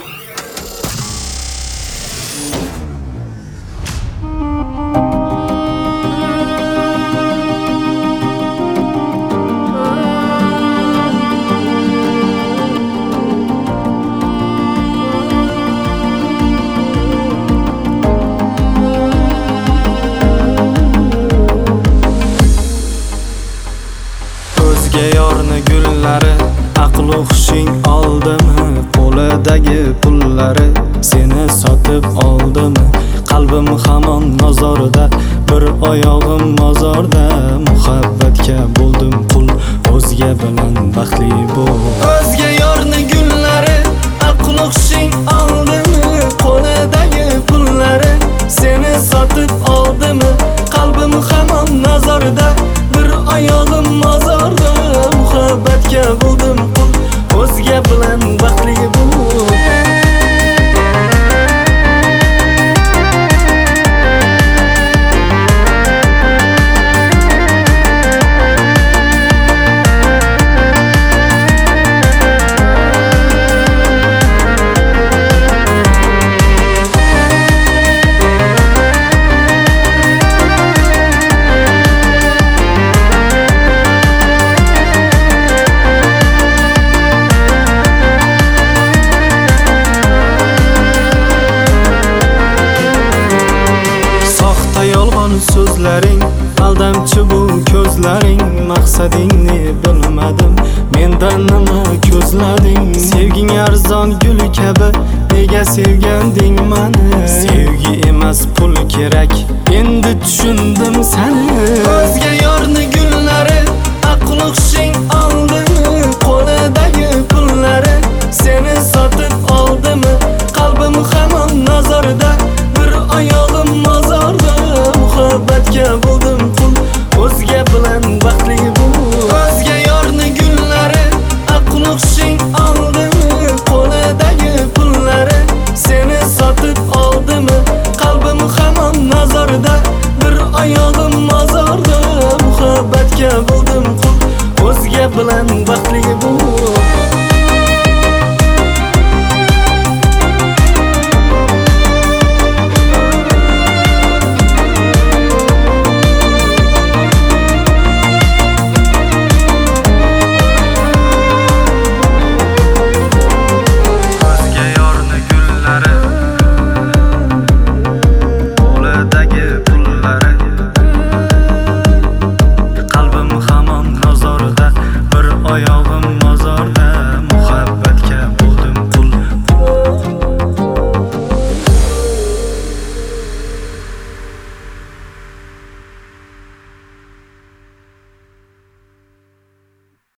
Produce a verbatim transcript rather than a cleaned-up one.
Yorni gullari aql hushing oldimi? Qo'lidagi pullari seni sotib oldimi? Qalbim hamon nozorda, bir oyog'im mozorda. Muhabbatga bo'ldim qul, o'zga bilan baxtli bo'l. O'zga yorni gullari aql hushing oldimi? Qo'lidagi pullari seni sotib oldimi? Qalbim hamon nozorda, bir oyog'im mozorda. Muhabbatga bo'ldim qul, o'zga bilan baxtli bo'l. So'zlaring aldamchi bu ko'zlaring, maqsadingni bilmadim, mendan nima ko'zlading? Sevging arzon gul kabi, nega sevganding mani? Sevgi emas pul kerak, endi tushundim seni. O'zga yorni gul